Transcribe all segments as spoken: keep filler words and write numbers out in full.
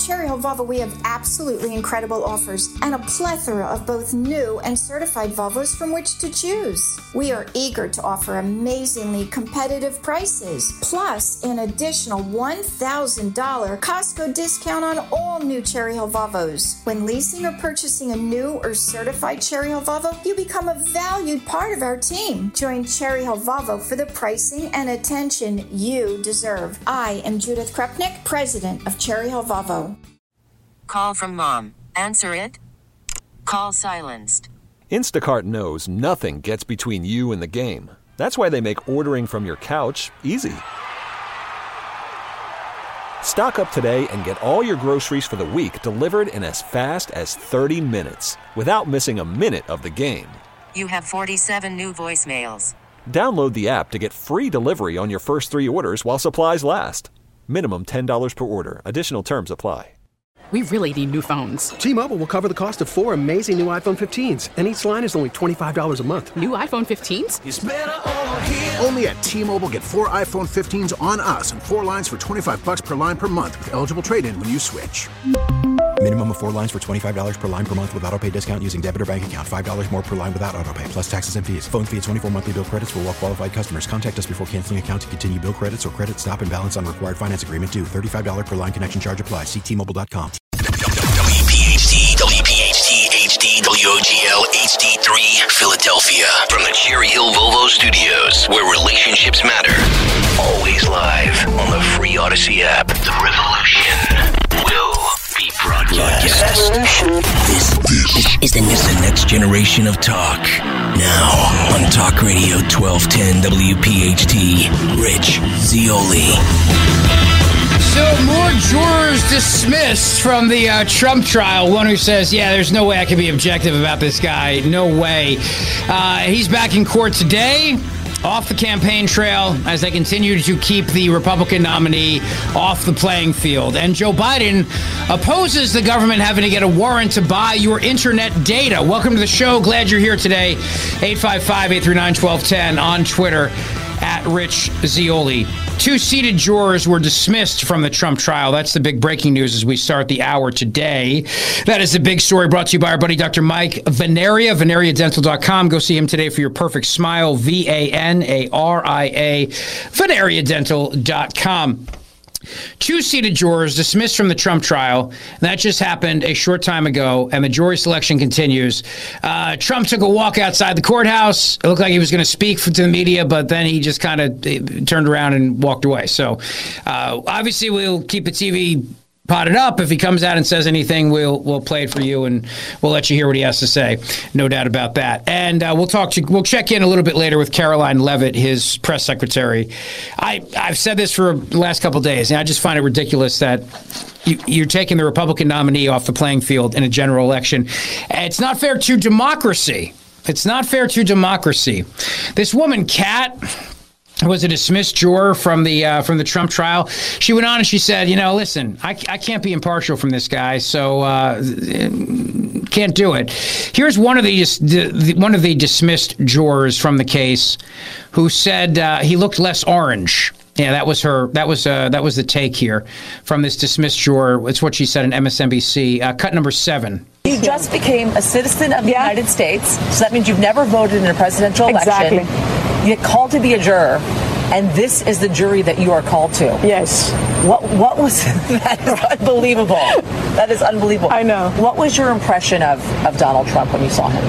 Cherry Hill Volvo, we have absolutely incredible offers and a plethora of both new and certified Volvos from which to choose. We are eager to offer amazingly competitive prices, plus an additional one thousand dollars Costco discount on all new Cherry Hill Volvos. When leasing or purchasing a new or certified Cherry Hill Volvo, you become a valued part of our team. Join Cherry Hill Volvo for the pricing and attention you deserve. I am Judith Krupnick, president of Cherry Hill Volvo. Call from mom. Answer it. Call silenced. Instacart knows nothing gets between you and the game. That's why they make ordering from your couch easy. Stock up today and get all your groceries for the week delivered in as fast as thirty minutes without missing a minute of the game. You have forty-seven new voicemails. Download the app to get free delivery on your first three orders while supplies last. Minimum ten dollars per order. Additional terms apply. We really need new phones. T-Mobile will cover the cost of four amazing new iPhone fifteens, and each line is only twenty-five dollars a month. New iPhone fifteens? It's better over here. Only at T-Mobile, get four iPhone fifteens on us and four lines for twenty-five dollars per line per month with eligible trade-in when you switch. Minimum of four lines for twenty-five dollars per line per month with autopay discount using debit or bank account. five dollars more per line without autopay, plus taxes and fees. Phone fee at twenty-four monthly bill credits for well-qualified customers. Contact us before canceling account to continue bill credits or credit stop and balance on required finance agreement due. thirty-five dollars per line connection charge applies. See T Mobile dot com. W P H T, W P H T, H D, W O G L, H D three, Philadelphia. From the Cherry Hill Volvo Studios, where relationships matter. Always live on the free Odyssey app. The revolution will be broadcast. This, this is, the, is the next generation of talk. Now on Talk Radio twelve ten W P H T, Rich Zeoli. So more jurors dismissed from the uh, Trump trial. One who says, yeah, there's no way I can be objective about this guy. No way. Uh, he's back in court today, off the campaign trail, as they continue to keep the Republican nominee off the playing field. And Joe Biden opposes the government having to get a warrant to buy your internet data. Welcome to the show. Glad you're here today. eight five five, eight three nine, one two one zero on Twitter, at Rich Zeoli. Two seated jurors were dismissed from the Trump trial. That's the big breaking news as we start the hour today. That is the big story brought to you by our buddy Doctor Mike Venaria, Venaria Dental dot com. Go see him today for your perfect smile. V A N A R I A, Venaria Dental dot com. Two seated jurors dismissed from the Trump trial. That just happened a short time ago, and the jury selection continues. Uh, Trump took a walk outside the courthouse. It looked like he was going to speak to the media, but then he just kind of turned around and walked away. So uh, obviously we'll keep the T V potted up. If he comes out and says anything, we'll we'll play it for you, and we'll let you hear what he has to say. No doubt about that. And uh, we'll talk to we'll check in a little bit later with Caroline Leavitt, his press secretary. I I've said this for the last couple of days, and I just find it ridiculous that you, you're taking the Republican nominee off the playing field in a general election. It's not fair to democracy. It's not fair to democracy. This woman, Kat, was a dismissed juror from the uh, from the Trump trial. She went on and she said, you know, listen, I, I can't be impartial from this guy, so uh, can't do it. Here's one of the, the one of the dismissed jurors from the case who said uh, he looked less orange. Yeah, that was her. That was uh, that was the take here from this dismissed juror. It's what she said in M S N B C. Uh, cut number seven. You just became a citizen of the yeah. United States, so that means you've never voted in a presidential election. Exactly. You get called to be a juror, and this is the jury that you are called to. Yes. What What was that? Is unbelievable. That is unbelievable. I know. What was your impression of, of Donald Trump when you saw him?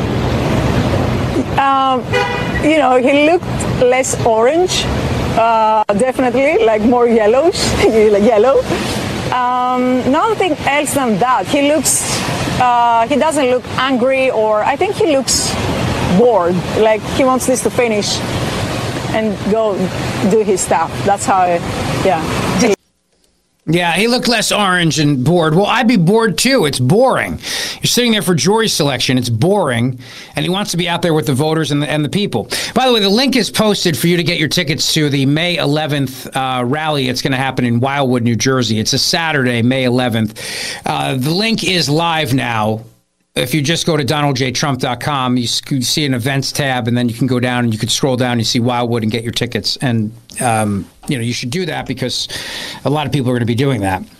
Um, you know, he looked less orange, uh, definitely, like more yellowish, like yellow. Um, nothing else than that. He looks, uh, he doesn't look angry, or I think he looks bored, like he wants this to finish and go do his stuff. That's how, I, yeah. Yeah, he looked less orange and bored. Well, I'd be bored too. It's boring. You're sitting there for jury selection. It's boring. And he wants to be out there with the voters and the, and the people. By the way, the link is posted for you to get your tickets to the May eleventh uh, rally. It's going to happen in Wildwood, New Jersey. It's a Saturday, May eleventh. Uh, the link is live now. If you just go to Donald J Trump dot com, you see an events tab, and then you can go down and you can scroll down and you see Wildwood and get your tickets. And, um, you know, you should do that because a lot of people are going to be doing that.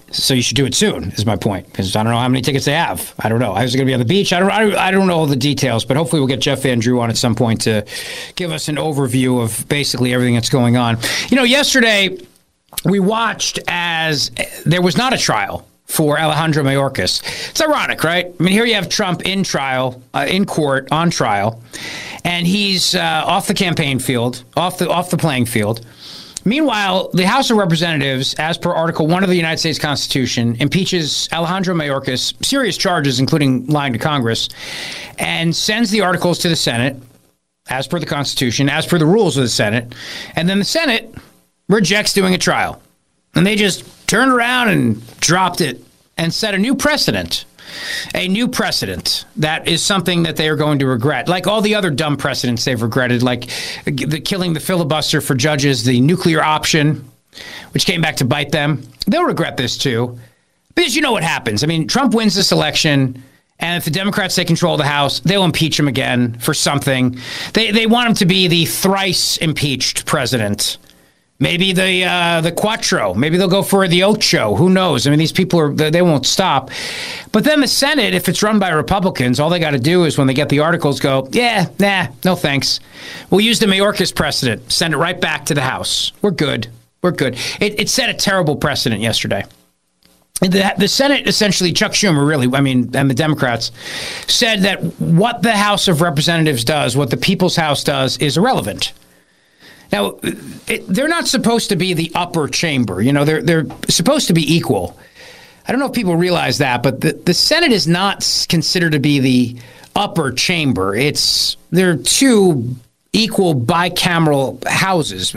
So you should do it soon, is my point, because I don't know how many tickets they have. I don't know. I was going to be on the beach. I don't, I don't I don't know all the details, but hopefully we'll get Jeff Van Drew on at some point to give us an overview of basically everything that's going on. You know, yesterday we watched as there was not a trial for Alejandro Mayorkas. It's ironic, right? I mean, here you have Trump in trial, uh, in court, on trial, and he's uh, off the campaign field, off the off the playing field. Meanwhile, the House of Representatives, as per Article one of the United States Constitution, impeaches Alejandro Mayorkas, serious charges, including lying to Congress, and sends the articles to the Senate, as per the Constitution, as per the rules of the Senate, and then the Senate rejects doing a trial. And they just turned around and dropped it and set a new precedent. A new precedent that is something that they are going to regret, like all the other dumb precedents they've regretted, like the killing the filibuster for judges, the nuclear option, which came back to bite them. They'll regret this too, because you know what happens. I mean, Trump wins this election, and if the Democrats take control of the House, they'll impeach him again for something. They they want him to be the thrice impeached president. Maybe the uh, the Quattro. Maybe they'll go for the Ocho. Who knows? I mean, these people are they won't stop. But then the Senate, if it's run by Republicans, all they got to do is when they get the articles, go, yeah, nah, no thanks. We'll use the Mayorkas precedent. Send it right back to the House. We're good. We're good. It, it set a terrible precedent yesterday. The, the Senate essentially, Chuck Schumer really, I mean, and the Democrats said that what the House of Representatives does, what the People's House does, is irrelevant. Now, it, they're not supposed to be the upper chamber. You know, they're they're supposed to be equal. I don't know if people realize that, but the, the Senate is not considered to be the upper chamber. It's they're two equal bicameral houses.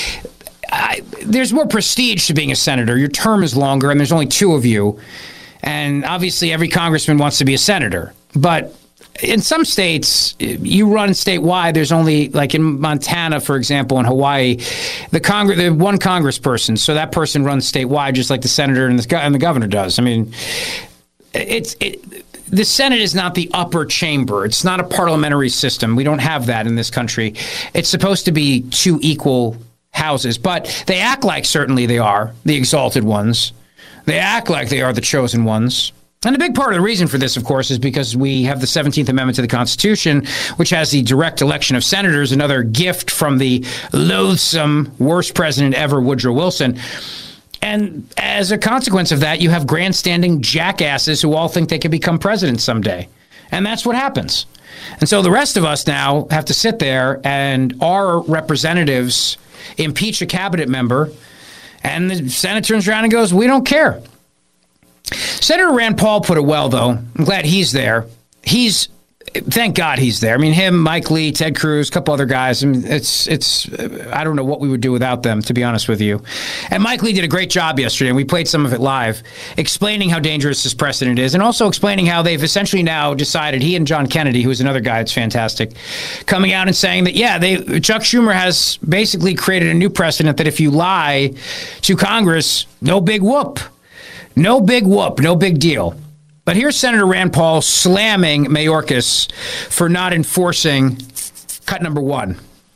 I, there's more prestige to being a senator. Your term is longer, and there's only two of you. And obviously, every congressman wants to be a senator. But in some states, you run statewide. There's only, like in Montana, for example, in Hawaii, the Congress, the one congressperson. So that person runs statewide, just like the senator and the, and the governor does. I mean, it's it, the Senate is not the upper chamber. It's not a parliamentary system. We don't have that in this country. It's supposed to be two equal houses, but they act like certainly they are the exalted ones. They act like they are the chosen ones. And a big part of the reason for this, of course, is because we have the seventeenth Amendment to the Constitution, which has the direct election of senators, another gift from the loathsome, worst president ever, Woodrow Wilson. And as a consequence of that, you have grandstanding jackasses who all think they can become president someday. And that's what happens. And so the rest of us now have to sit there and our representatives impeach a cabinet member, and the Senate turns around and goes, we don't care. Senator Rand Paul put it well, though. I'm glad he's there. He's, thank God he's there. I mean, him, Mike Lee, Ted Cruz, a couple other guys. I mean, it's, it's, I don't know what we would do without them, to be honest with you. And Mike Lee did a great job yesterday, and we played some of it live, explaining how dangerous this precedent is, and also explaining how they've essentially now decided, he and John Kennedy, who's another guy that's fantastic, coming out and saying that, yeah, they, Chuck Schumer has basically created a new precedent that if you lie to Congress, no big whoop. No big whoop, no big deal. But here's Senator Rand Paul slamming Mayorkas for not enforcing cut number one.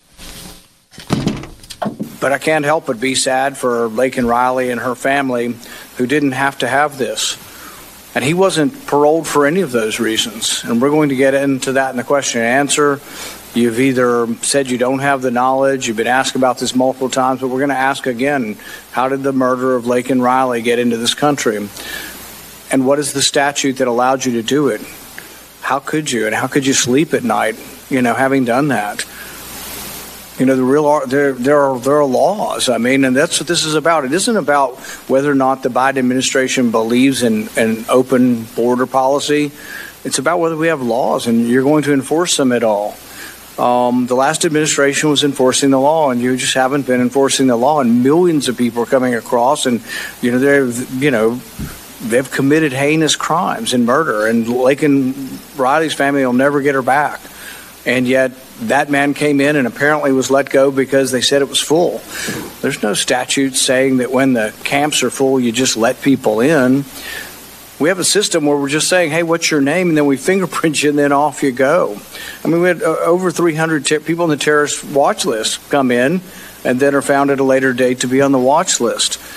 But I can't help but be sad for Laken Riley and her family who didn't have to have this. And he wasn't paroled for any of those reasons. And we're going to get into that in the question and answer. You've either said you don't have the knowledge, you've been asked about this multiple times, but we're going to ask again, how did the murder of Laken Riley get into this country? And what is the statute that allowed you to do it? How could you? And how could you sleep at night, you know, having done that? You know, the real there there are there are laws. I mean, and that's what this is about. It isn't about whether or not the Biden administration believes in an open border policy. It's about whether we have laws and you're going to enforce them at all. Um, the last administration was enforcing the law, and you just haven't been enforcing the law. And millions of people are coming across, and you know they're you know they've committed heinous crimes and murder. And Laken Riley's family will never get her back. And yet that man came in and apparently was let go because they said it was full. There's no statute saying that when the camps are full, you just let people in. We have a system where we're just saying, hey, what's your name? And then we fingerprint you and then off you go. I mean, we had uh, over three hundred ter- people on the terrorist watch list come in and then are found at a later date to be on the watch list.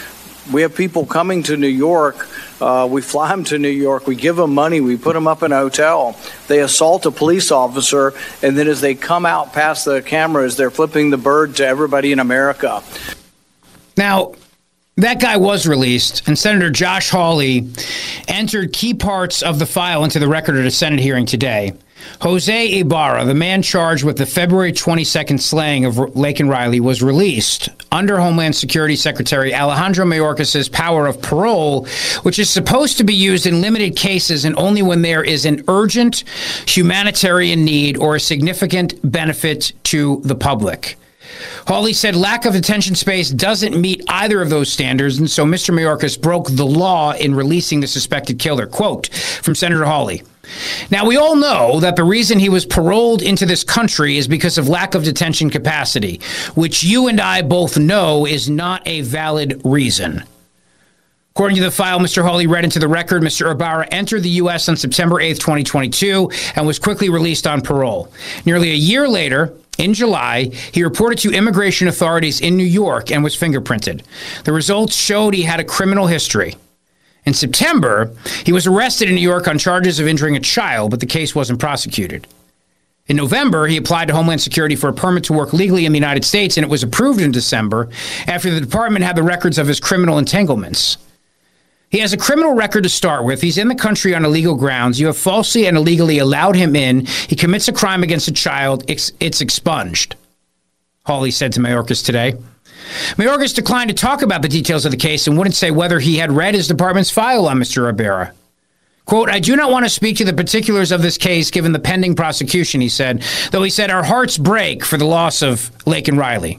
We have people coming to New York. Uh, we fly them to New York. We give them money. We put them up in a hotel. They assault a police officer. And then as they come out past the cameras, they're flipping the bird to everybody in America. Now, that guy was released, and Senator Josh Hawley entered key parts of the file into the record at a Senate hearing today. Jose Ibarra, the man charged with the February twenty-second slaying of Laken Riley, was released under Homeland Security Secretary Alejandro Mayorkas' power of parole, which is supposed to be used in limited cases and only when there is an urgent humanitarian need or a significant benefit to the public. Hawley said lack of detention space doesn't meet either of those standards, and so Mister Mayorkas broke the law in releasing the suspected killer. Quote from Senator Hawley. Now, we all know that the reason he was paroled into this country is because of lack of detention capacity, which you and I both know is not a valid reason. According to the file Mister Hawley read into the record, Mister Ibarra entered the U S on September eighth, twenty twenty-two, and was quickly released on parole. Nearly a year later, in July, he reported to immigration authorities in New York and was fingerprinted. The results showed he had a criminal history. In September, he was arrested in New York on charges of injuring a child, but the case wasn't prosecuted. In November, he applied to Homeland Security for a permit to work legally in the United States, and it was approved in December after the department had the records of his criminal entanglements. He has a criminal record to start with. He's in the country on illegal grounds. You have falsely and illegally allowed him in. He commits a crime against a child. It's, it's expunged, Hawley said to Mayorkas today. Mayorkas declined to talk about the details of the case and wouldn't say whether he had read his department's file on Mister Ibarra. Quote, I do not want to speak to the particulars of this case given the pending prosecution, he said, though he said our hearts break for the loss of Laken Riley.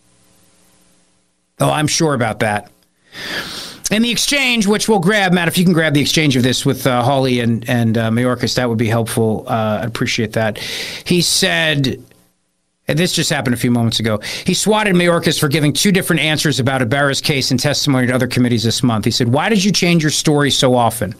Oh, I'm sure about that. In the exchange, which we'll grab, Matt, if you can grab the exchange of this with uh, Hawley and, and uh, Mayorkas, that would be helpful. Uh, I'd appreciate that. He said, and this just happened a few moments ago, he swatted Mayorkas for giving two different answers about Ibarra's case and testimony to other committees this month. He said, why did you change your story so often?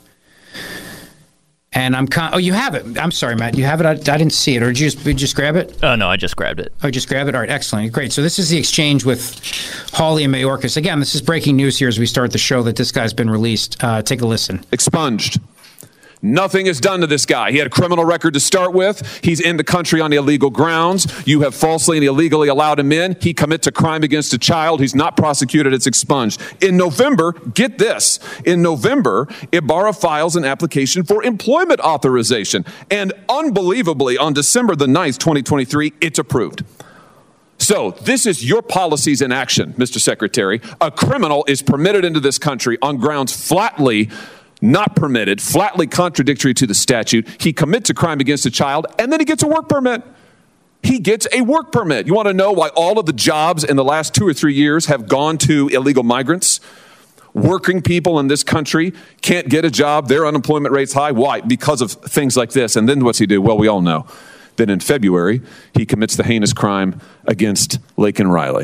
And I'm con- oh, you have it. I'm sorry, Matt. You have it. I, I didn't see it. Or did you just, did you just grab it? Oh, no, I just grabbed it. Oh, you just grabbed it? All right, excellent. Great. So this is the exchange with Hawley and Mayorkas. Again, this is breaking news here as we start the show that this guy's been released. Uh, take a listen. Expunged. Nothing is done to this guy. He had a criminal record to start with. He's in the country on illegal grounds. You have falsely and illegally allowed him in. He commits a crime against a child. He's not prosecuted. It's expunged. In November, get this, in November, Ibarra files an application for employment authorization. And unbelievably, on December the ninth, twenty twenty-three, it's approved. So this is your policies in action, Mister Secretary. A criminal is permitted into this country on grounds flatly not permitted, flatly contradictory to the statute. He commits a crime against a child, and then he gets a work permit. He gets a work permit. You want to know why all of the jobs in the last two or three years have gone to illegal migrants? Working people in this country can't get a job. Their unemployment rate's high. Why? Because of things like this. And then what's he do? Well, we all know. Then in February, he commits the heinous crime against Laken Riley.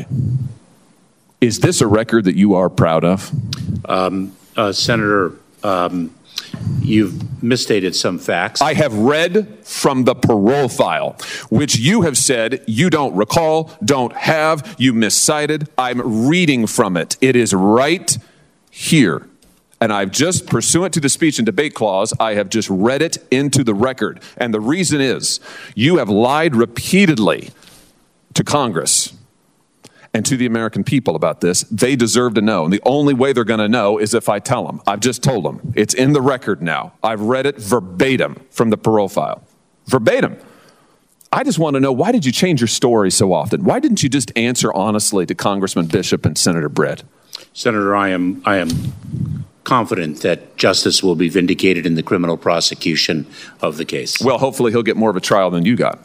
Is this a record that you are proud of? Um, uh, Senator... Um, you've misstated some facts. I have read from the parole file, which you have said you don't recall, don't have, you miscited. I'm reading from it. It is right here. And I've just, pursuant to the speech and debate clause, I have just read it into the record. And the reason is you have lied repeatedly to Congress and to the American people about this. They deserve to know. And the only way they're going to know is if I tell them. I've just told them. It's in the record now. I've read it verbatim from the parole file. Verbatim. I just want to know, why did you change your story so often? Why didn't you just answer honestly to Congressman Bishop and Senator Britt? Senator, I am, I am confident that justice will be vindicated in the criminal prosecution of the case. Well, hopefully he'll get more of a trial than you got.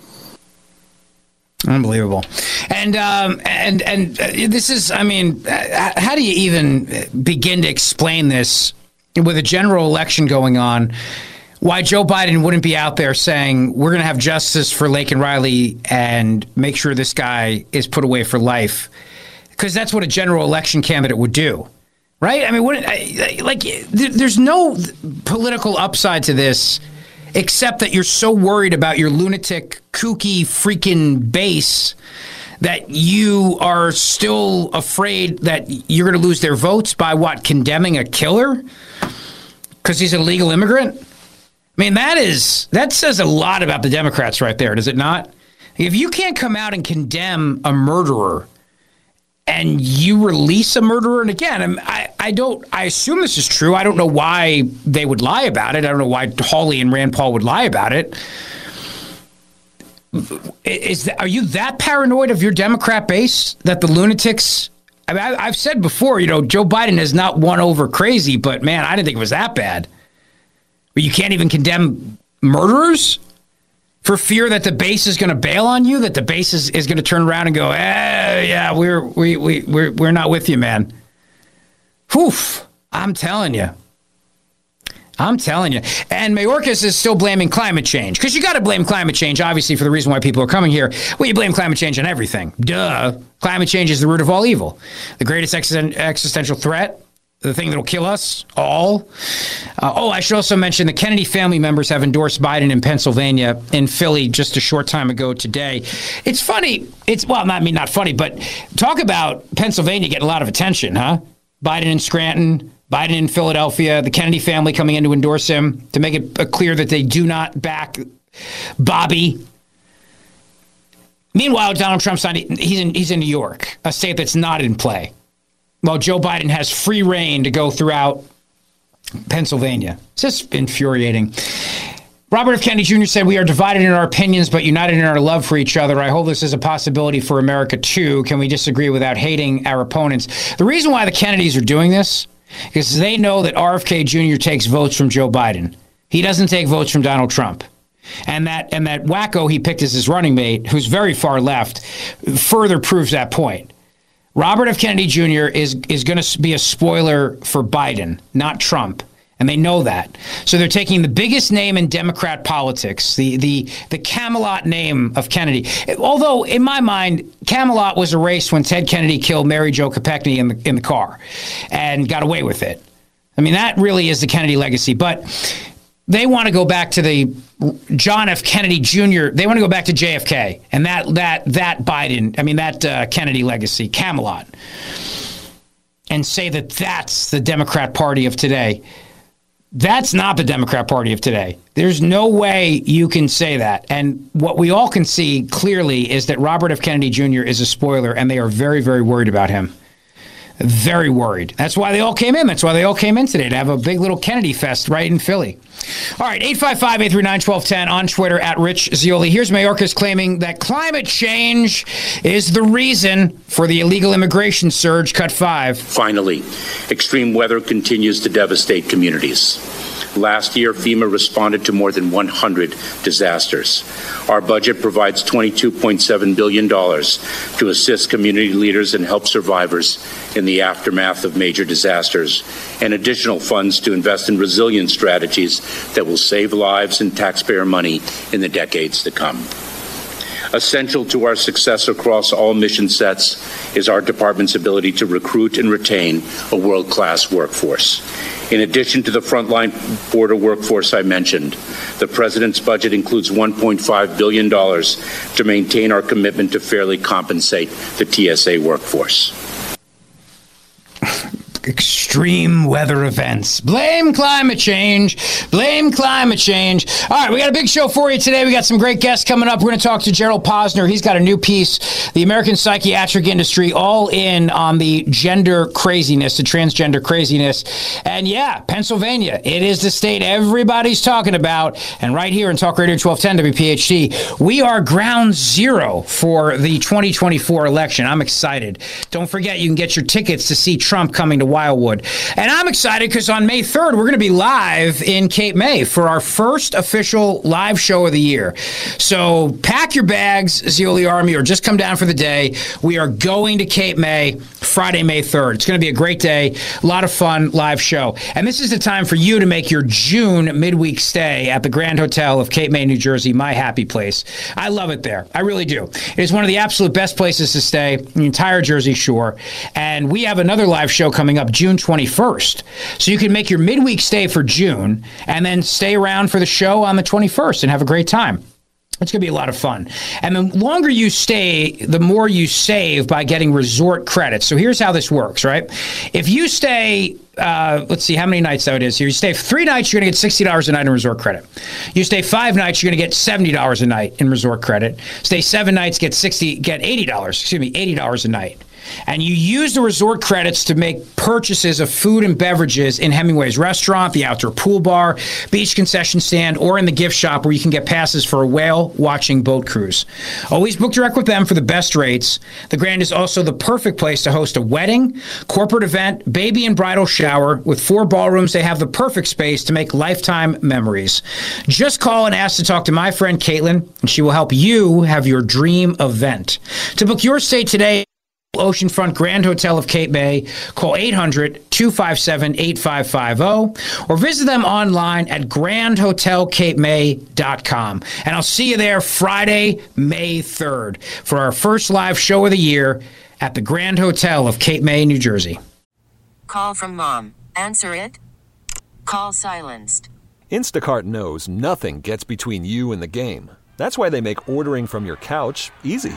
Unbelievable. And um, and and uh, this is, I mean, uh, how do you even begin to explain this with a general election going on? Why Joe Biden wouldn't be out there saying we're going to have justice for Laken Riley and make sure this guy is put away for life? Because that's what a general election candidate would do, right? I mean, wouldn't, I, like, there's no political upside to this, except that you're so worried about your lunatic, kooky, freaking base that you are still afraid that you're going to lose their votes by what, condemning a killer because he's an illegal immigrant? I mean, that is that says a lot about the Democrats right there, does it not? If you can't come out and condemn a murderer and you release a murderer, and again, I, I don't, I assume this is true. I don't know why they would lie about it. I don't know why Hawley and Rand Paul would lie about it. Is that, are you that paranoid of your Democrat base that the lunatics? I mean, I, I've said before, you know, Joe Biden has not won over crazy, but man, I didn't think it was that bad. But you can't even condemn murderers for fear that the base is going to bail on you, that the base is, is going to turn around and go, eh, yeah, we're we we we're we're not with you, man. Whew, I'm telling you. I'm telling you. And Mayorkas is still blaming climate change, because you got to blame climate change, obviously, for the reason why people are coming here. Well, you blame climate change on everything. Duh. Climate change is the root of all evil. The greatest ex- existential threat, the thing that will kill us all. Uh, oh, I should also mention the Kennedy family members have endorsed Biden in Pennsylvania, in Philly, just a short time ago today. It's funny. It's, well, not I mean, not funny, but talk about Pennsylvania getting a lot of attention, huh? Biden in Scranton, Biden in Philadelphia, the Kennedy family coming in to endorse him, to make it clear that they do not back Bobby. Meanwhile, Donald Trump's not, he's in, he's in New York, a state that's not in play. Well, Joe Biden has free reign to go throughout Pennsylvania. It's just infuriating. Robert F. Kennedy Junior said, "We are divided in our opinions, but united in our love for each other. I hope this is a possibility for America, too. Can we disagree without hating our opponents?" The reason why the Kennedys are doing this is they know that R F K Junior takes votes from Joe Biden. He doesn't take votes from Donald Trump. And that and that wacko he picked as his running mate, who's very far left, further proves that point. Robert F. Kennedy Junior is is going to be a spoiler for Biden, not Trump. And they know that. So they're taking the biggest name in Democrat politics, the the the Camelot name of Kennedy. Although, in my mind, Camelot was erased when Ted Kennedy killed Mary Jo Kopechne in the in the car and got away with it. I mean, that really is the Kennedy legacy. But they want to go back to the John F. Kennedy Junior They want to go back to J F K and that that that Biden, I mean, that uh, Kennedy legacy, Camelot, and say that that's the Democrat Party of today. That's not the Democrat Party of today. There's no way you can say that. And what we all can see clearly is that Robert F. Kennedy Junior is a spoiler, and they are very, very worried about him. Very worried. That's why they all came in. That's why they all came in today, to have a big little Kennedy fest right in Philly. All right, eight five five, eight three nine, one two one zero on Twitter, at Rich Zeoli. Here's Mayorkas claiming that climate change is the reason for the illegal immigration surge. Cut five. Finally, extreme weather continues to devastate communities. Last year, FEMA responded to more than one hundred disasters. Our budget provides twenty-two point seven billion dollars to assist community leaders and help survivors in the aftermath of major disasters, and additional funds to invest in resilience strategies that will save lives and taxpayer money in the decades to come. Essential to our success across all mission sets is our department's ability to recruit and retain a world-class workforce. In addition to the frontline border workforce I mentioned, the President's budget includes one point five billion dollars to maintain our commitment to fairly compensate the T S A workforce. Extreme weather events. Blame climate change. Blame climate change. All right, we got a big show for you today. We got some great guests coming up. We're going to talk to Gerald Posner. He's got a new piece, The American Psychiatric Industry, all in on the gender craziness, the transgender craziness. And yeah, Pennsylvania, it is the state everybody's talking about. And right here in Talk Radio twelve ten W P H T, we are ground zero for the twenty twenty-four election. I'm excited. Don't forget, you can get your tickets to see Trump coming to Wildwood. And I'm excited because on May third, we're going to be live in Cape May for our first official live show of the year. So pack your bags, Zeoli Army, or just come down for the day. We are going to Cape May Friday, May third. It's going to be a great day, a lot of fun, live show. And this is the time for you to make your June midweek stay at the Grand Hotel of Cape May, New Jersey, my happy place. I love it there. I really do. It is one of the absolute best places to stay in the entire Jersey Shore. And we have another live show coming up June twenty-first. So you can make your midweek stay for June and then stay around for the show on the twenty-first and have a great time. It's going to be a lot of fun. And the longer you stay, the more you save by getting resort credits. So here's how this works, right? If you stay, uh, let's see how many nights that is here. You stay three nights, you're going to get sixty dollars a night in resort credit. You stay five nights, you're going to get seventy dollars a night in resort credit. Stay seven nights, get sixty, get eighty dollars, excuse me, eighty dollars a night. And you use the resort credits to make purchases of food and beverages in Hemingway's restaurant, the outdoor pool bar, beach concession stand, or in the gift shop where you can get passes for a whale-watching boat cruise. Always book direct with them for the best rates. The Grand is also the perfect place to host a wedding, corporate event, baby and bridal shower. With four ballrooms, they have the perfect space to make lifetime memories. Just call and ask to talk to my friend Caitlin, and she will help you have your dream event. To book your stay today, Oceanfront Grand Hotel of Cape May, call eight hundred, two five seven, eight five five zero or visit them online at grand hotel cape may dot com. And I'll see you there Friday, May third for our first live show of the year at the Grand Hotel of Cape May, New Jersey. Call from mom. Answer it. Call silenced. Instacart knows nothing gets between you and the game. That's why they make ordering from your couch easy.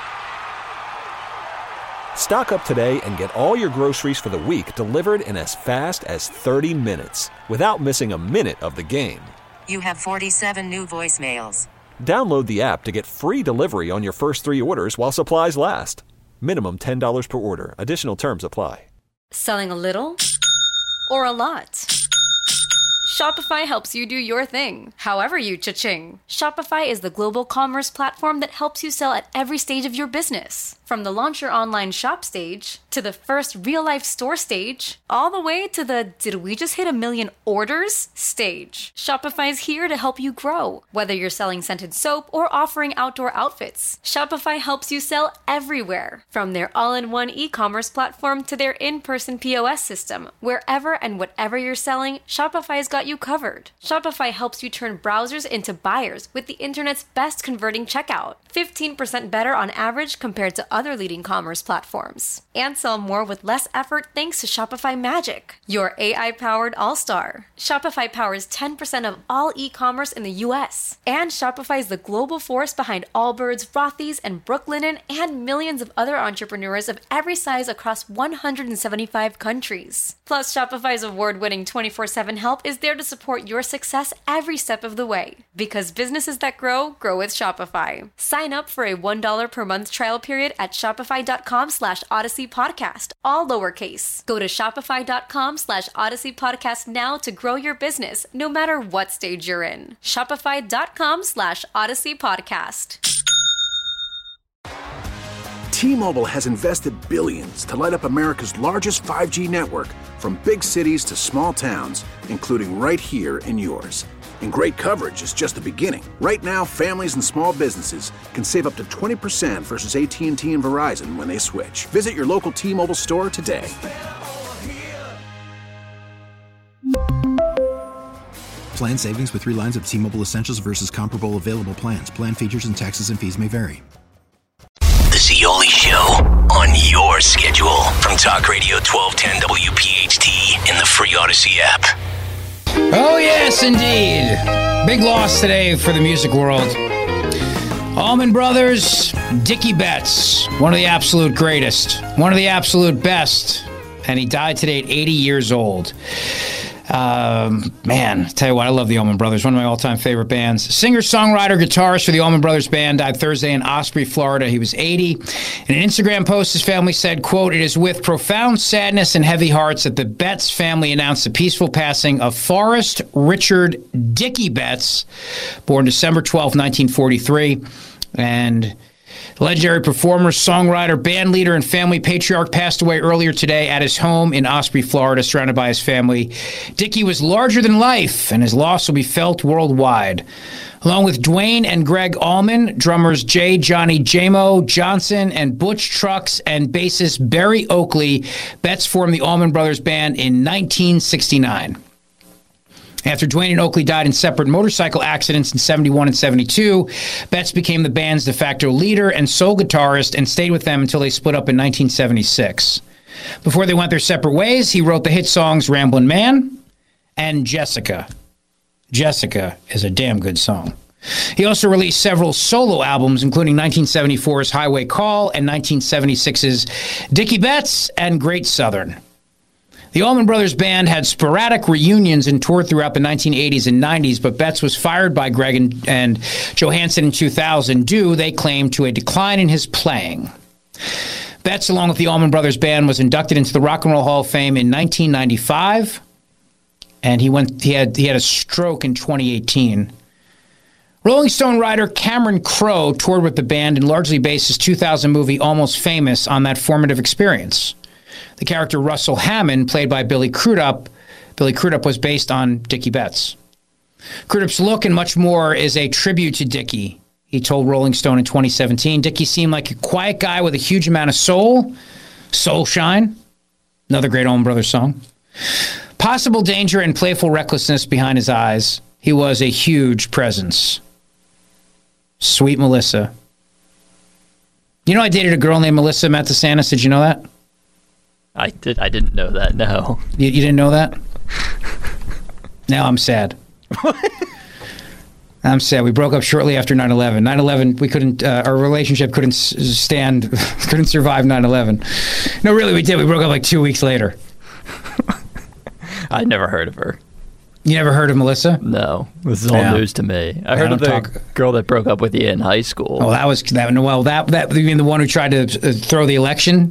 Stock up today and get all your groceries for the week delivered in as fast as thirty minutes without missing a minute of the game. You have forty-seven new voicemails. Download the app to get free delivery on your first three orders while supplies last. Minimum ten dollars per order. Additional terms apply. Selling a little or a lot? Shopify helps you do your thing, however you cha-ching. Shopify is the global commerce platform that helps you sell at every stage of your business. From the launch your online shop stage, to the first real-life store stage, all the way to the did we just hit a million orders stage. Shopify is here to help you grow. Whether you're selling scented soap or offering outdoor outfits, Shopify helps you sell everywhere. From their all-in-one e-commerce platform to their in-person P O S system, wherever and whatever you're selling, Shopify's got you covered. Shopify helps you turn browsers into buyers with the internet's best converting checkout. fifteen percent better on average compared to other leading commerce platforms. And sell more with less effort thanks to Shopify Magic, your A I-powered all-star. Shopify powers ten percent of all e-commerce in the U S. And Shopify is the global force behind Allbirds, Rothy's, and Brooklinen, and millions of other entrepreneurs of every size across one hundred seventy-five countries. Plus, Shopify's award-winning twenty-four seven help is there to support your success every step of the way. Because businesses that grow, grow with Shopify. Sign up for a one dollar per month trial period at shopify.com slash Odyssey Podcast, all lowercase. Go to shopify.com slash Odyssey Podcast now to grow your business, no matter what stage you're in. Shopify.com slash Odyssey Podcast. T-Mobile has invested billions to light up America's largest five G network, from big cities to small towns, including right here in yours. And great coverage is just the beginning. Right now, families and small businesses can save up to twenty percent versus A T and T and Verizon when they switch. Visit your local T-Mobile store today. Plan savings with three lines of T-Mobile Essentials versus comparable available plans. Plan features and taxes and fees may vary. The Zeoli Show on your schedule from Talk Radio twelve ten W P H T in the free Odyssey app. Oh, yes, indeed. Big loss today for the music world. Allman Brothers, Dickie Betts, one of the absolute greatest, one of the absolute best, and he died today at eighty years old. Um, man, tell you what, I love the Allman Brothers, one of my all-time favorite bands. Singer, songwriter, guitarist for the Allman Brothers Band, died Thursday in Osprey, Florida. He was eighty. In an Instagram post, his family said, quote, "It is with profound sadness and heavy hearts that the Betts family announced the peaceful passing of Forrest Richard Dickie Betts, born December twelfth, nineteen forty-three, and legendary performer, songwriter, band leader, and family patriarch passed away earlier today at his home in Osprey, Florida, surrounded by his family. Dickie was larger than life, and his loss will be felt worldwide. Along with Dwayne and Greg Allman, drummers J. Johnny Jamo Johnson, and Butch Trucks, and bassist Barry Oakley, Betts formed the Allman Brothers Band in nineteen sixty-nine. After Dwayne and Oakley died in separate motorcycle accidents in seventy-one and seventy-two, Betts became the band's de facto leader and sole guitarist and stayed with them until they split up in nineteen seventy-six. Before they went their separate ways, he wrote the hit songs Ramblin' Man and Jessica. Jessica is a damn good song. He also released several solo albums, including nineteen seventy-four's Highway Call and nineteen seventy-six's Dickie Betts and Great Southern. The Allman Brothers Band had sporadic reunions and toured throughout the nineteen eighties and nineties, but Betts was fired by Greg and, and Johansson in two thousand, due, they claimed, to a decline in his playing. Betts, along with the Allman Brothers Band, was inducted into the Rock and Roll Hall of Fame in nineteen ninety-five, and he went. He had he had a stroke in twenty eighteen. Rolling Stone writer Cameron Crowe toured with the band and largely based his two thousand movie Almost Famous on that formative experience. The character Russell Hammond, played by Billy Crudup, Billy Crudup was based on Dickie Betts. Crudup's look and much more is a tribute to Dickie. He told Rolling Stone in twenty seventeen, Dickie seemed like a quiet guy with a huge amount of soul. Soul Shine, another great Allman Brothers song. Possible danger and playful recklessness behind his eyes. He was a huge presence. Sweet Melissa. You know, I dated a girl named Melissa Matasanis. Did you know that? I did. I didn't know that. No. You, you didn't know that? Now I'm sad. I'm sad. We broke up shortly after nine eleven. nine eleven, we couldn't, uh, our relationship couldn't stand, couldn't survive nine eleven. No, really, we did. We broke up like two weeks later. I never heard of her. You never heard of Melissa? No. This is all Yeah. news to me. I I heard of don't the talk- girl that broke up with you in high school. Oh, that was, that. well, that, that, you mean the one who tried to uh, throw the election?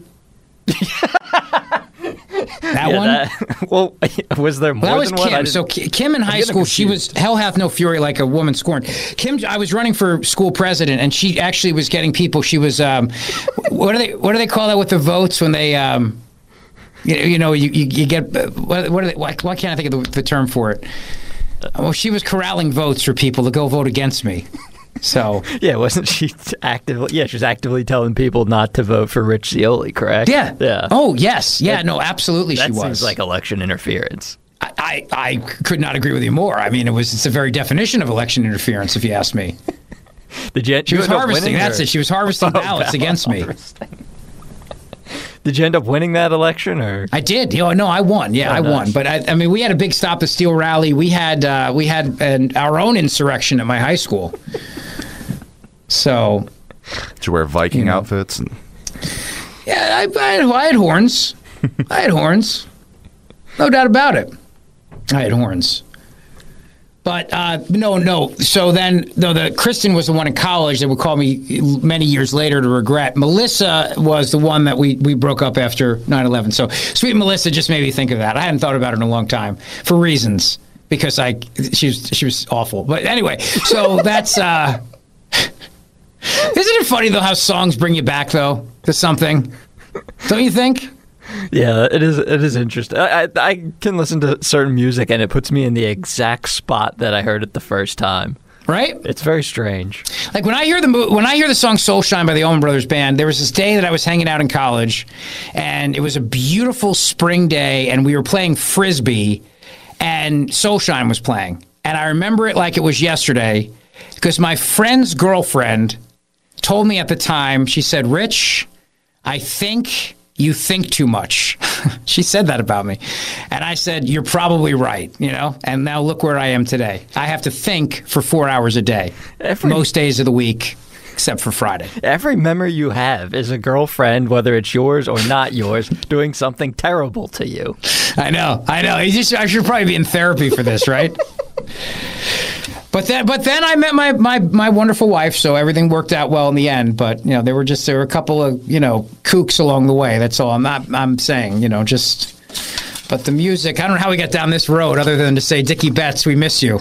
That Yeah, one? that- well, was there more Well, that was than one? I Kim. didn't- So Ki- Kim in I'm high getting school, she was confused. hell hath no fury like a woman scorned. Kim, I was running for school president, and she actually was getting people. She was, um, what do they, what do they call that with the votes when they, um, you, you know, you, you, you get, uh, what, what are they, why, why can't I think of the, the term for it? Well, she was corralling votes for people to go vote against me. So yeah, wasn't she actively? Yeah, she was actively telling people not to vote for Rich Scioli, correct? Yeah. Yeah. Oh yes. Yeah. No. Absolutely, that she was. seems like election interference. I, I I could not agree with you more. I mean, it was it's the very definition of election interference, if you ask me. Did you? She you was end up harvesting. winning, That's or- it. She was harvesting Oh, ballots against me. harvesting. Did you end up winning that election, or I did. You know, no, I won. Yeah, Oh, I won. nice. But I, I mean, we had a big Stop the Steal rally. We had uh, we had an, our own insurrection at my high school. So, did you wear Viking you know. outfits? And... Yeah, I, I, had, I had horns. I had horns. No doubt about it. I had horns. But uh, no, no. So then, no, the Kristen was the one in college that would call me many years later to regret. Melissa was the one that we, we broke up after nine eleven. So sweet Melissa just made me think of that. I hadn't thought about it in a long time for reasons because I she was she was awful. But anyway, so that's. Uh, isn't it funny though how songs bring you back though to something? Don't you think? Yeah, it is. It is interesting. I, I I can listen to certain music and it puts me in the exact spot that I heard it the first time. Right? It's very strange. Like when I hear the mo- when I hear the song "Soul Shine" by the Allman Brothers Band, there was this day that I was hanging out in college, and it was a beautiful spring day, and we were playing frisbee, and "Soul Shine" was playing, and I remember it like it was yesterday, because my friend's girlfriend told me at the time. She said, "Rich, I think you think too much." She said that about me. And I said, you're probably right, you know? And now look where I am today. I have to think for four hours a day, Every- most days of the week, except for Friday. Every memory you have is a girlfriend, whether it's yours or not yours, doing something terrible to you. I know, I know. You just, I should probably be in therapy for this, right? But then, but then I met my, my, my wonderful wife, so everything worked out well in the end. But you know, there were just there were a couple of you know kooks along the way. That's all. I'm not. I'm saying you know just. But the music, I don't know how we got down this road, other than to say, Dickie Betts, we miss you.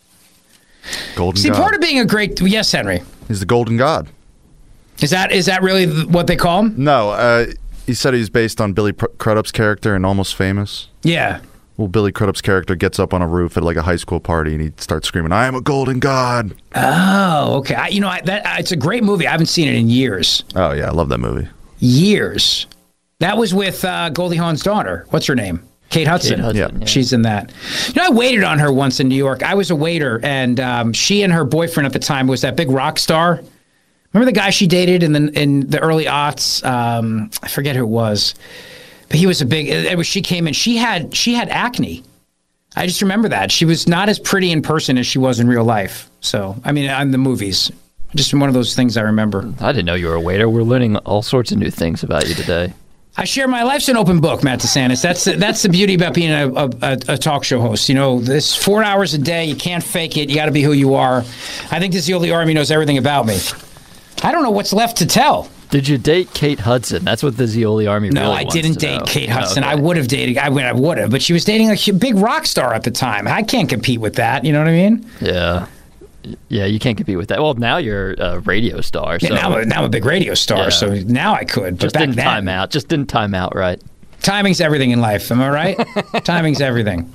Golden See, God. part of being a great yes, Henry. He's the Golden God. Is that is that really th- what they call him? No, uh, he said he's based on Billy Pr- Crudup's character in Almost Famous. Yeah. Well, Billy Crudup's character gets up on a roof at like a high school party and he starts screaming, "I am a golden god." Oh, okay. I, you know, I, that uh, it's a great movie. I haven't seen it in years. Oh yeah, I love that movie. Years. That was with uh, Goldie Hawn's daughter. What's her name? Kate Hudson. Kate Hudson, yeah. She's in that. You know, I waited on her once in New York. I was a waiter, and um, she and her boyfriend at the time was that big rock star. Remember the guy she dated in the in the early aughts? Um, I forget who it was, but he was a big. It was she came in. She had she had acne. I just remember that she was not as pretty in person as she was in real life. So, I mean, on the movies. Just one of those things I remember. I didn't know you were a waiter. We're learning all sorts of new things about you today. I share my life's an open book, Matt DeSantis. That's the, that's the beauty about being a, a, a talk show host. You know, this four hours a day, you can't fake it. You got to be who you are. I think this Zeoli Army knows everything about me. I don't know what's left to tell. Did you date Kate Hudson? That's what the Zeoli Army no, really I wants didn't to date know. Kate Hudson. Okay. I would have dated. I mean, I would have, but she was dating a big rock star at the time. I can't compete with that. You know what I mean? Yeah. Yeah, you can't compete with that. Well, now you're a radio star. So. Yeah, now, I'm, now I'm a big radio star, yeah. so now I could. But Just back didn't then, time out. Just didn't time out right. Timing's everything in life. Am I right? Timing's everything.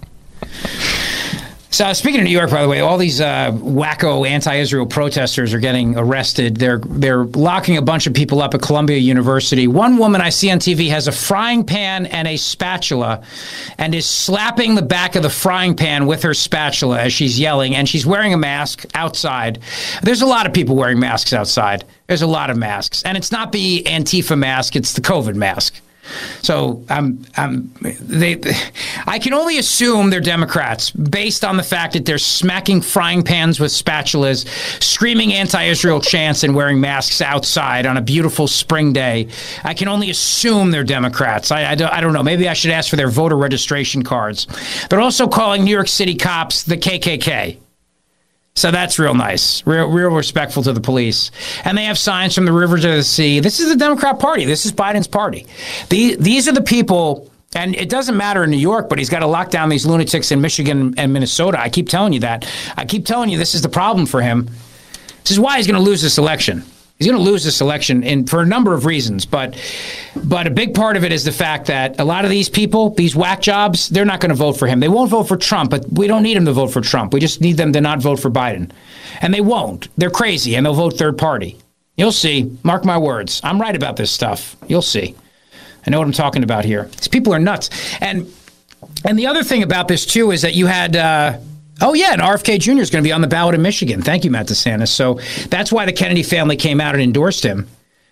So speaking of New York, by the way, all these uh, wacko anti-Israel protesters are getting arrested. They're they're locking a bunch of people up at Columbia University. One woman I see on T V has a frying pan and a spatula and is slapping the back of the frying pan with her spatula as she's yelling, and she's wearing a mask outside. There's a lot of people wearing masks outside. There's a lot of masks. And it's not the Antifa mask, it's the COVID mask. So I'm, I'm, they, I can only assume they're Democrats based on the fact that they're smacking frying pans with spatulas, screaming anti-Israel chants, and wearing masks outside on a beautiful spring day. I can only assume they're Democrats. I, I, don't, I don't know. Maybe I should ask for their voter registration cards. They're also calling New York City cops the K K K. So that's real nice, real, real respectful to the police. And they have signs from the river to the sea. This is the Democrat Party. This is Biden's party. The, these are the people, and it doesn't matter in New York, but he's got to lock down these lunatics in Michigan and Minnesota. I keep telling you that. I keep telling you this is the problem for him. This is why he's going to lose this election. He's going to lose this election in, for a number of reasons, but but a big part of it is the fact that a lot of these people, these whack jobs, they're not going to vote for him. They won't vote for Trump, but we don't need them to vote for Trump. We just need them to not vote for Biden. And they won't. They're crazy, and they'll vote third party. You'll see. Mark my words. I'm right about this stuff. You'll see. I know what I'm talking about here. These people are nuts. And and the other thing about this, too, is that you had... Uh, Oh, yeah, and R F K Junior is going to be on the ballot in Michigan. Thank you, Matt DeSantis. So that's why the Kennedy family came out and endorsed him.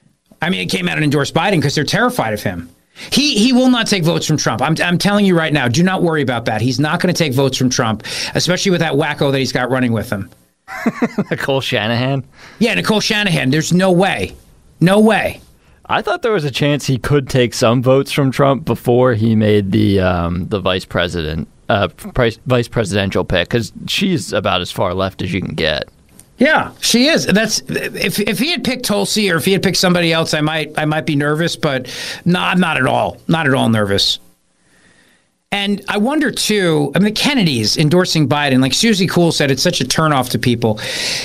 I mean, it came out and endorsed Biden because they're terrified of him. He he will not take votes from Trump. I'm, I'm telling you right now, do not worry about that. He's not going to take votes from Trump, especially with that wacko that he's got running with him. Nicole Shanahan? Yeah, Nicole Shanahan. There's no way. No way. I thought there was a chance he could take some votes from Trump before he made the um, the vice president. Uh, vice presidential pick, because she's about as far left as you can get. Yeah, she is. That's if if he had picked Tulsi or if he had picked somebody else, I might I might be nervous, but not not at all, not at all nervous. And I wonder too. I mean, the Kennedys endorsing Biden, like Susie Cool said, it's such a turnoff to people.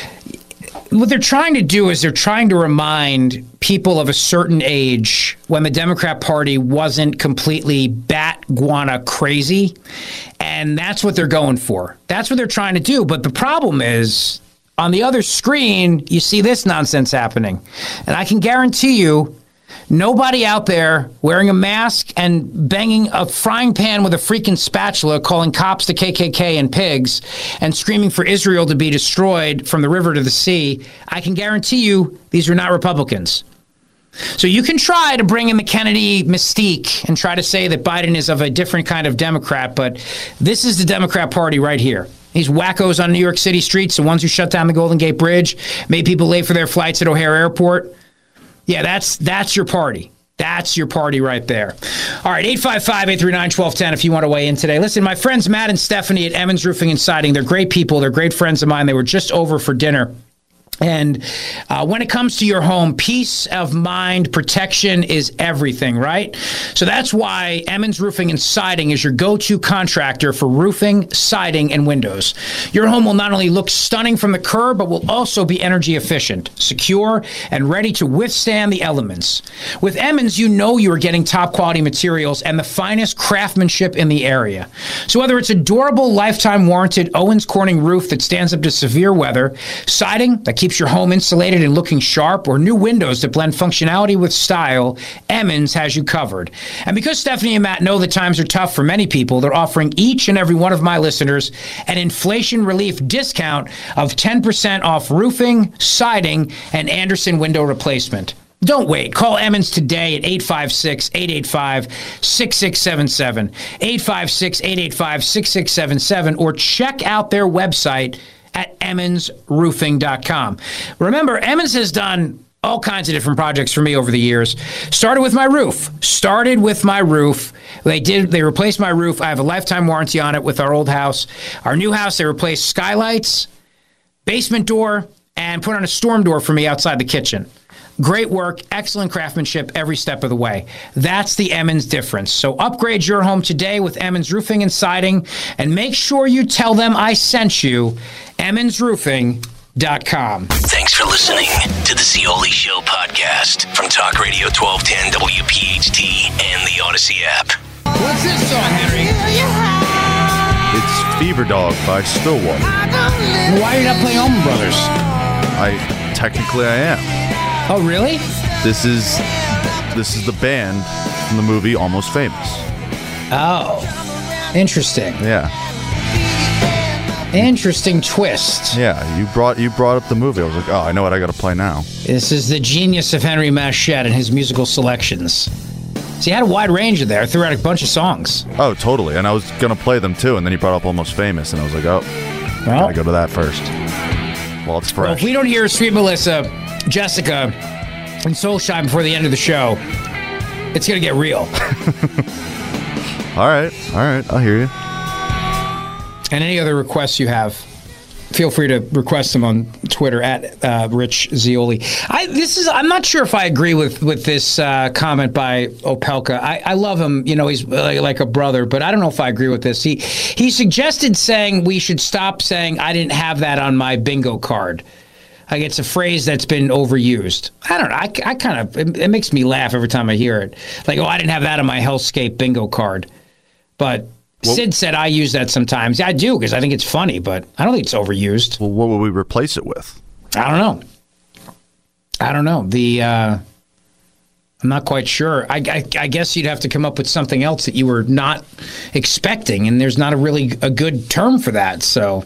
What they're trying to do is they're trying to remind people of a certain age when the Democrat Party wasn't completely bat guana crazy. And that's what they're going for. That's what they're trying to do. But the problem is, on the other screen, you see this nonsense happening. And I can guarantee you, nobody out there wearing a mask and banging a frying pan with a freaking spatula, calling cops the K K K and pigs, and screaming for Israel to be destroyed from the river to the sea. I can guarantee you these are not Republicans. So you can try to bring in the Kennedy mystique and try to say that Biden is of a different kind of Democrat, but this is the Democrat Party right here. These wackos on New York City streets, the ones who shut down the Golden Gate Bridge, made people late for their flights at O'Hare Airport. Yeah, that's that's your party. That's your party right there. All right, eight five five, eight three nine, one two one zero if you want to weigh in today. Listen, my friends Matt and Stephanie at Emmons Roofing and Siding, they're great people. They're great friends of mine. They were just over for dinner. And uh, when it comes to your home, peace of mind, protection is everything, right? So that's why Emmons Roofing and Siding is your go-to contractor for roofing, siding, and windows. Your home will not only look stunning from the curb, but will also be energy efficient, secure, and ready to withstand the elements. With Emmons, you know you are getting top quality materials and the finest craftsmanship in the area. So whether it's a durable, lifetime warranted Owens Corning roof that stands up to severe weather, siding that keeps your home insulated and looking sharp, or new windows that blend functionality with style, Emmons has you covered. And because Stephanie and Matt know the times are tough for many people, they're offering each and every one of my listeners an inflation relief discount of ten percent off roofing, siding, and Andersen window replacement. Don't wait. Call Emmons today at eight five six, eight eight five, six six seven seven, eight five six, eight eight five, six six seven seven, or check out their website, at emmons roofing dot com. Remember, Emmons has done all kinds of different projects for me over the years. Started with my roof. Started with my roof. They did. They replaced my roof. I have a lifetime warranty on it with our old house. Our new house, they replaced skylights, basement door, and put on a storm door for me outside the kitchen. Great work, excellent craftsmanship every step of the way. That's the Emmons difference. So upgrade your home today with Emmons Roofing and Siding, and make sure you tell them I sent you. emmons roofing dot com. Thanks for listening to the Zeoli Show podcast from Talk Radio twelve ten W P H T and the Odyssey app. What's this song, Henry? It's Fever Dog by Stillwater. Why are you not playing Allman Brothers? I technically I am. Oh, really? This is this is the band from the movie Almost Famous. Oh, interesting. Yeah. Interesting twist. Yeah, you brought you brought up the movie. I was like, oh, I know what I got to play now. This is the genius of Henry Machette and his musical selections. So he had a wide range of there. I threw out a bunch of songs. Oh, totally. And I was gonna play them too, and then he brought up Almost Famous, and I was like, oh, well, gotta go to that first. Well, it's fresh. Well, if we don't hear Sweet Melissa, Jessica, and Soulshine before the end of the show, it's going to get real. all right. All right. I'll hear you. And any other requests you have, feel free to request them on Twitter at uh, Rich Zeoli. I, this is, I'm not sure if I agree with, with this uh, comment by Opelka. I, I love him. You know, he's like, like a brother, but I don't know if I agree with this. He, he suggested saying we should stop saying I didn't have that on my bingo card. Like, it's a phrase that's been overused. I don't know. I, I kind of, it, it makes me laugh every time I hear it. Like, oh, I didn't have that on my Hellscape bingo card. But well, Sid said I use that sometimes. I do, because I think it's funny, but I don't think it's overused. Well, what would we replace it with? I don't know. I don't know. The, uh, I'm not quite sure. I, I, I guess you'd have to come up with something else that you were not expecting, and there's not a really a good term for that. So,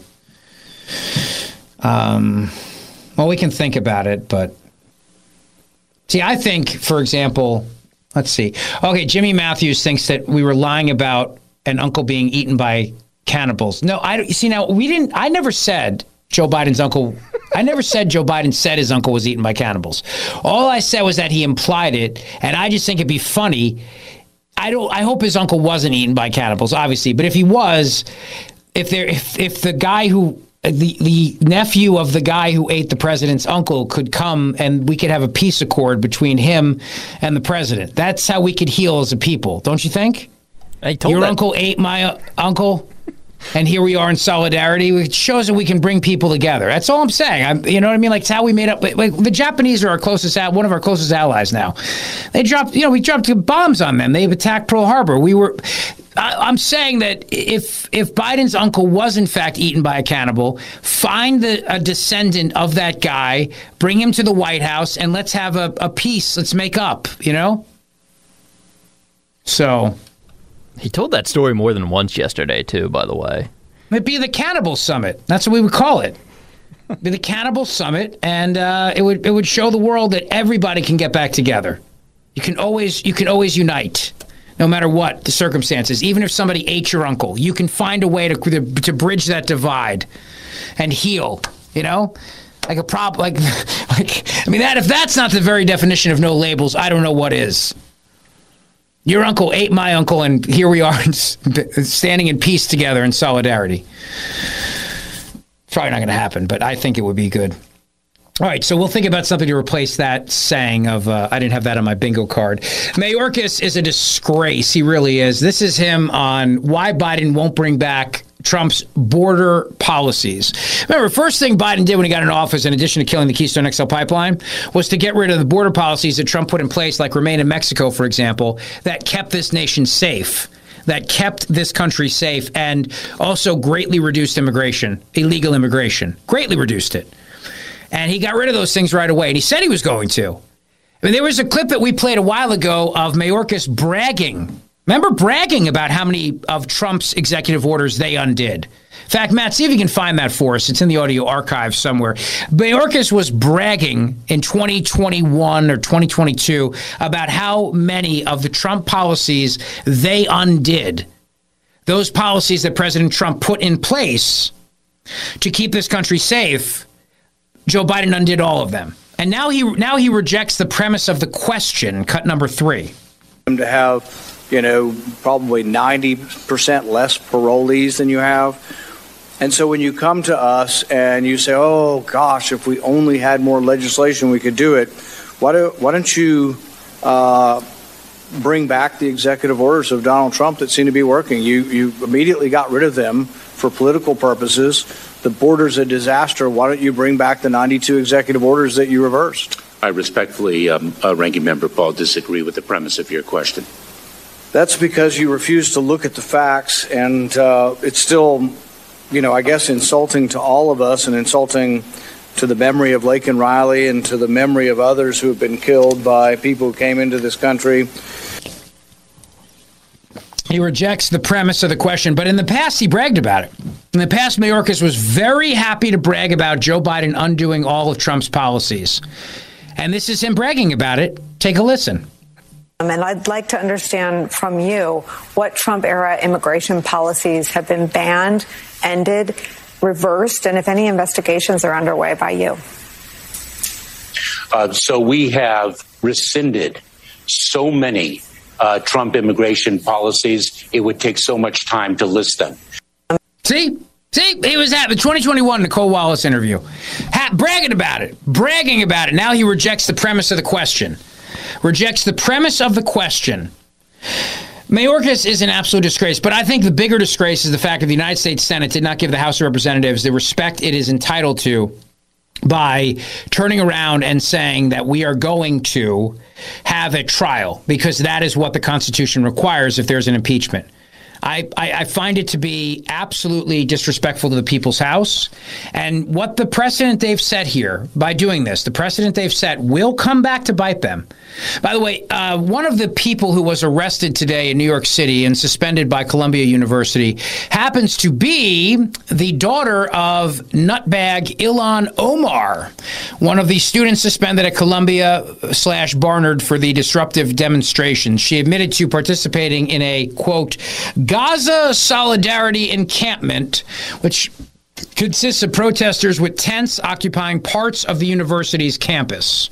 um... well, we can think about it, but see, I think, for example, let's see. Okay, Jimmy Matthews thinks that we were lying about an uncle being eaten by cannibals. No, I don't. See, now we didn't. I never said Joe Biden's uncle. I never said Joe Biden said his uncle was eaten by cannibals. All I said was that he implied it, and I just think it'd be funny. I don't. I hope his uncle wasn't eaten by cannibals, obviously, but if he was, if there, if if the guy who. The the nephew of the guy who ate the president's uncle could come and we could have a peace accord between him and the president. That's how we could heal as a people, don't you think? I told Your that. uncle ate my uh, uncle, and here we are in solidarity. It shows that we can bring people together. That's all I'm saying. I'm, you know what I mean? Like, it's how we made up. Like, the Japanese are our closest, one of our closest allies now. They dropped, you know, we dropped bombs on them. They've attacked Pearl Harbor. We were. I'm saying that if if Biden's uncle was in fact eaten by a cannibal, find the, a descendant of that guy, bring him to the White House, and let's have a, a peace. Let's make up, you know? So. He told that story more than once yesterday, too, by the way. It'd be the Cannibal Summit. That's what we would call it. It'd be the Cannibal Summit, and uh, it would it would show the world that everybody can get back together. You can always you can always unite. No matter what the circumstances, even if somebody ate your uncle, you can find a way to to bridge that divide and heal. You know, like a prop, like like I mean that if that's not the very definition of no labels, I don't know what is. Your uncle ate my uncle, and here we are standing in peace together in solidarity. Probably not going to happen, but I think it would be good. All right, so we'll think about something to replace that saying of, uh, I didn't have that on my bingo card. Mayorkas is a disgrace. He really is. This is him on why Biden won't bring back Trump's border policies. Remember, first thing Biden did when he got in office, in addition to killing the Keystone X L pipeline, was to get rid of the border policies that Trump put in place, like Remain in Mexico, for example, that kept this nation safe. That kept this country safe and also greatly reduced immigration, illegal immigration. Greatly reduced it. And he got rid of those things right away. And he said he was going to. I mean, there was a clip that we played a while ago of Mayorkas bragging. Remember bragging about how many of Trump's executive orders they undid. In fact, Matt, see if you can find that for us. It's in the audio archive somewhere. Mayorkas was bragging in twenty twenty-one or twenty twenty-two about how many of the Trump policies they undid. Those policies that President Trump put in place to keep this country safe, Joe Biden undid all of them. And now he now he rejects the premise of the question, cut number three. To have, you know, probably ninety percent less parolees than you have. And so when you come to us and you say, oh, gosh, if we only had more legislation, we could do it. Why, do, why don't you uh, bring back the executive orders of Donald Trump that seem to be working? You, you immediately got rid of them for political purposes. The border's a disaster. Why don't you bring back the ninety-two executive orders that you reversed? I respectfully, um, uh, Ranking Member Paul, disagree with the premise of your question. That's because you refuse to look at the facts, and uh, it's still, you know, I guess insulting to all of us and insulting to the memory of Laken Riley and to the memory of others who have been killed by people who came into this country. He rejects the premise of the question, but in the past, he bragged about it. In the past, Mayorkas was very happy to brag about Joe Biden undoing all of Trump's policies. And this is him bragging about it. Take a listen. Um, and I'd like to understand from you what Trump-era immigration policies have been banned, ended, reversed, and if any investigations are underway by you. Uh, so we have rescinded so many uh, Trump immigration policies, it would take so much time to list them. See? See? He was at the twenty twenty-one Nicole Wallace interview. Ha- bragging about it. Bragging about it. Now he rejects the premise of the question. Rejects the premise of the question. Mayorkas is an absolute disgrace, but I think the bigger disgrace is the fact that the United States Senate did not give the House of Representatives the respect it is entitled to by turning around and saying that we are going to have a trial because that is what the Constitution requires if there's an impeachment. I, I, I find it to be absolutely disrespectful to the people's house. And what the precedent they've set here by doing this, the precedent they've set will come back to bite them. By the way, uh, one of the people who was arrested today in New York City and suspended by Columbia University happens to be the daughter of nutbag Ilhan Omar, one of the students suspended at Columbia slash Barnard for the disruptive demonstrations. She admitted to participating in a, quote, Gaza Solidarity encampment, which consists of protesters with tents occupying parts of the university's campus.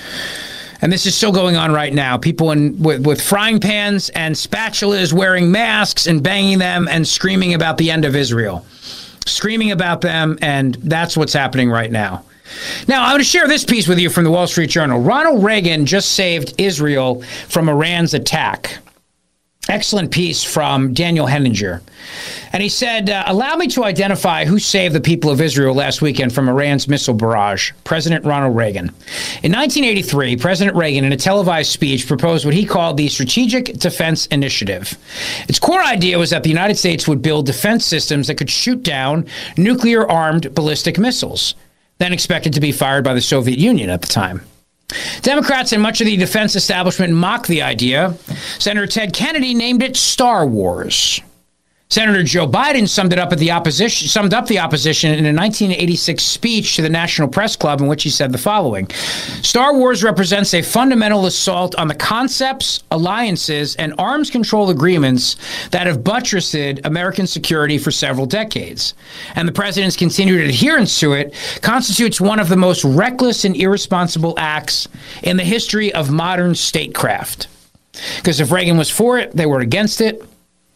And this is still going on right now. People in with, with frying pans and spatulas wearing masks and banging them and screaming about the end of Israel. Screaming about them, and that's what's happening right now. Now, I want to share this piece with you from the Wall Street Journal. Ronald Reagan just saved Israel from Iran's attack. Excellent piece from Daniel Henninger. And he said, uh, allow me to identify who saved the people of Israel last weekend from Iran's missile barrage, President Ronald Reagan. In nineteen eighty-three, President Reagan, in a televised speech, proposed what he called the Strategic Defense Initiative. Its core idea was that the United States would build defense systems that could shoot down nuclear-armed ballistic missiles, then expected to be fired by the Soviet Union at the time. Democrats and much of the defense establishment mocked the idea. Senator Ted Kennedy named it Star Wars. Senator Joe Biden summed it up at the opposition, summed up the opposition in a nineteen eighty-six speech to the National Press Club in which he said the following: Star Wars represents a fundamental assault on the concepts, alliances, and arms control agreements that have buttressed American security for several decades. And the president's continued adherence to it constitutes one of the most reckless and irresponsible acts in the history of modern statecraft. Because if Reagan was for it, they were against it.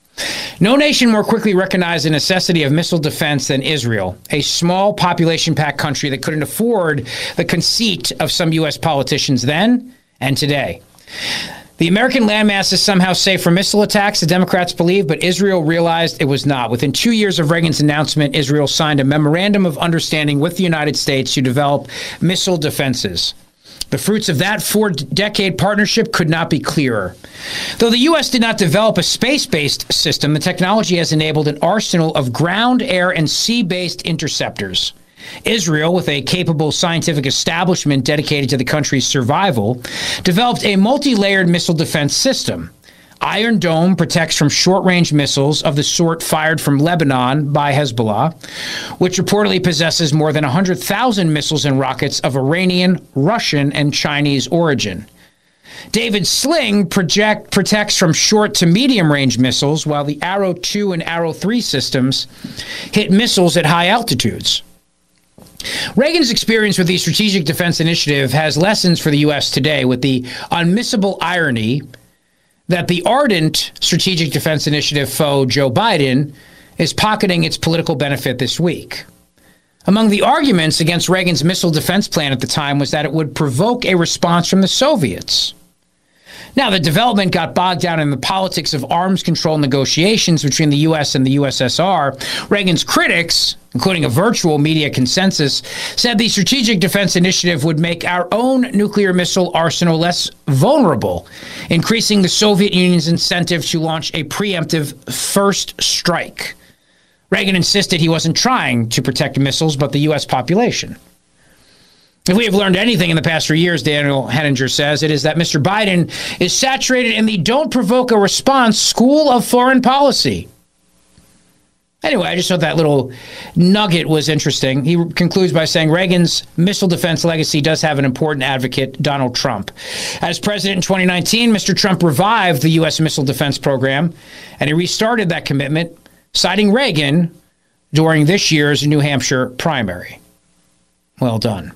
No nation more quickly recognized the necessity of missile defense than Israel, a small population-packed country that couldn't afford the conceit of some U S politicians then and today. The American landmass is somehow safe from missile attacks, the Democrats believe, but Israel realized it was not. Within two years of Reagan's announcement, Israel signed a memorandum of understanding with the United States to develop missile defenses. The fruits of that four-decade partnership could not be clearer. Though the U S did not develop a space-based system, the technology has enabled an arsenal of ground, air, and sea-based interceptors. Israel, with a capable scientific establishment dedicated to the country's survival, developed a multi-layered missile defense system. Iron Dome protects from short-range missiles of the sort fired from Lebanon by Hezbollah, which reportedly possesses more than one hundred thousand missiles and rockets of Iranian, Russian, and Chinese origin. David's sling project, protects from short to medium range missiles, while the Arrow two and Arrow three systems hit missiles at high altitudes. Reagan's experience with the Strategic Defense Initiative has lessons for the U S today, with the unmissable irony that the ardent Strategic Defense Initiative foe, Joe Biden, is pocketing its political benefit this week. Among the arguments against Reagan's missile defense plan at the time was that it would provoke a response from the Soviets. Now, the development got bogged down in the politics of arms control negotiations between the U S and the U S S R. Reagan's critics, including a virtual media consensus, said the Strategic Defense Initiative would make our own nuclear missile arsenal less vulnerable, increasing the Soviet Union's incentive to launch a preemptive first strike. Reagan insisted he wasn't trying to protect missiles, but the U S population. If we have learned anything in the past three years, Daniel Henninger says, it is that Mister Biden is saturated in the don't provoke a response school of foreign policy. Anyway, I just thought that little nugget was interesting. He concludes by saying Reagan's missile defense legacy does have an important advocate, Donald Trump. As president in twenty nineteen, Mister Trump revived the U S missile defense program, and he restarted that commitment, citing Reagan during this year's New Hampshire primary. Well done.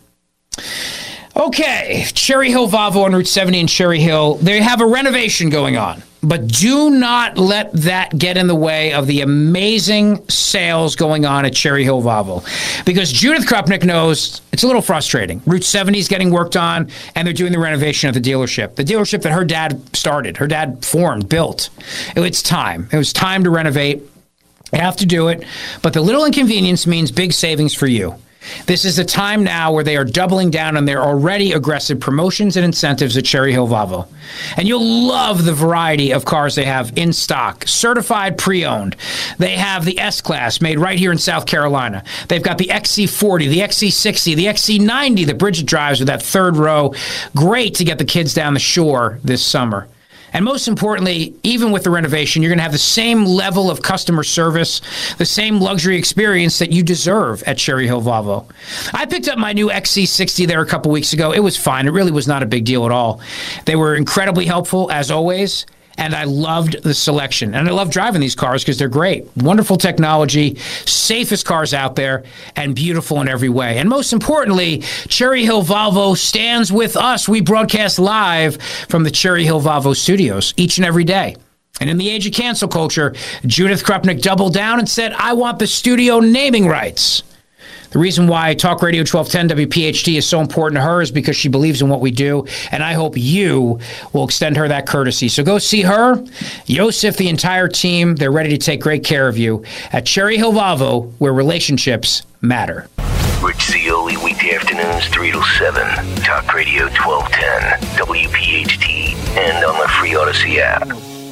Okay, Cherry Hill Volvo on Route seventy in Cherry Hill. They have a renovation going on, but do not let that get in the way of the amazing sales going on at Cherry Hill Volvo, because Judith Krupnik knows it's a little frustrating. Route seventy is getting worked on, and they're doing the renovation of the dealership, the dealership that her dad started, her dad formed, built. It's time. It was time to renovate. You have to do it, but the little inconvenience means big savings for you. This is a time now where they are doubling down on their already aggressive promotions and incentives at Cherry Hill Volvo. And you'll love the variety of cars they have in stock, certified pre-owned. They have the S-Class made right here in South Carolina. They've got the X C forty, the X C sixty, the X C ninety that Bridget drives with that third row. Great to get the kids down the shore this summer. And most importantly, even with the renovation, you're going to have the same level of customer service, the same luxury experience that you deserve at Cherry Hill Volvo. I picked up my new X C sixty there a couple weeks ago. It was fine. It really was not a big deal at all. They were incredibly helpful, as always, and I loved the selection. And I love driving these cars because they're great. Wonderful technology, safest cars out there, and beautiful in every way. And most importantly, Cherry Hill Volvo stands with us. We broadcast live from the Cherry Hill Volvo studios each and every day. And in the age of cancel culture, Judith Krupnik doubled down and said, I want the studio naming rights. The reason why Talk Radio twelve ten W P H T is so important to her is because she believes in what we do, and I hope you will extend her that courtesy. So go see her, Yosef, the entire team. They're ready to take great care of you at Cherry Hill Volvo, where relationships matter. Rich Zeoli, weekday afternoons, three to seven. Talk Radio twelve ten, W P H T, and on the free Odyssey app.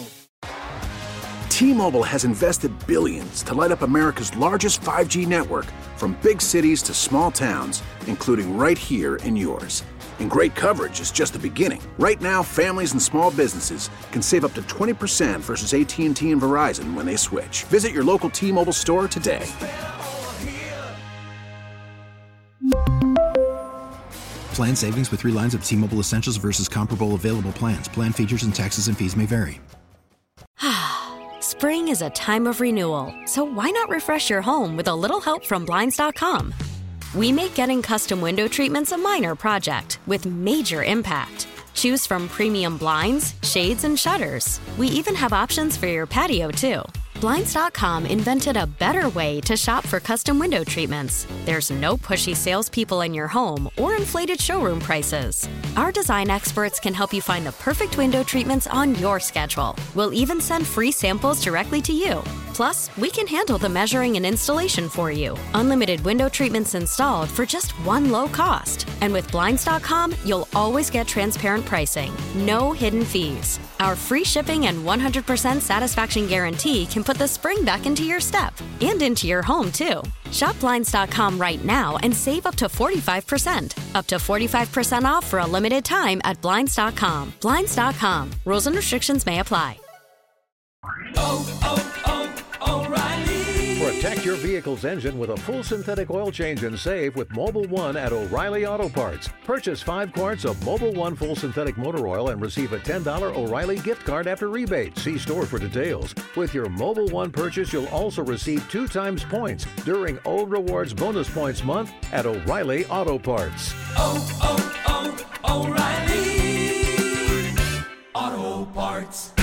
T-Mobile has invested billions to light up America's largest five G network, from big cities to small towns, including right here in yours. And great coverage is just the beginning. Right now, families and small businesses can save up to twenty percent versus A T and T and Verizon when they switch. Visit your local T-Mobile store today. Plan savings with three lines of T-Mobile Essentials versus comparable available plans. Plan features and taxes and fees may vary. Spring is a time of renewal, so why not refresh your home with a little help from Blinds dot com? We make getting custom window treatments a minor project with major impact. Choose from premium blinds, shades, and shutters. We even have options for your patio, too. Blinds dot com invented a better way to shop for custom window treatments. There's no pushy salespeople in your home or inflated showroom prices. Our design experts can help you find the perfect window treatments on your schedule. We'll even send free samples directly to you. Plus, we can handle the measuring and installation for you. Unlimited window treatments installed for just one low cost. And with Blinds dot com, you'll always get transparent pricing. No hidden fees. Our free shipping and one hundred percent satisfaction guarantee can put the spring back into your step and into your home, too. Shop Blinds dot com right now and save up to forty-five percent. Up to forty-five percent off for a limited time at Blinds dot com. Blinds dot com. Rules and restrictions may apply. Oh, oh, oh, O'Reilly. Protect your vehicle's engine with a full synthetic oil change and save with Mobil one at O'Reilly Auto Parts. Purchase five quarts of Mobil one full synthetic motor oil and receive a ten dollars O'Reilly gift card after rebate. See store for details. With your Mobil one purchase, you'll also receive two times points during O Rewards Bonus Points Month at O'Reilly Auto Parts. Oh, oh, oh, O'Reilly Auto Parts.